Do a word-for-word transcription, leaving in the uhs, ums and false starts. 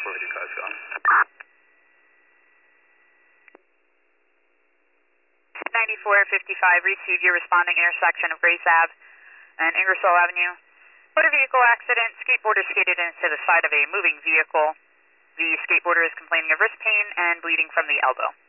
ninety-four fifty-five is gone. ninety-four fifty-five, received. You're responding intersection of Grace Ave and Ingersoll Avenue. Motor vehicle accident. Skateboarder skated into the side of a moving vehicle. The skateboarder is complaining of wrist pain and bleeding from the elbow.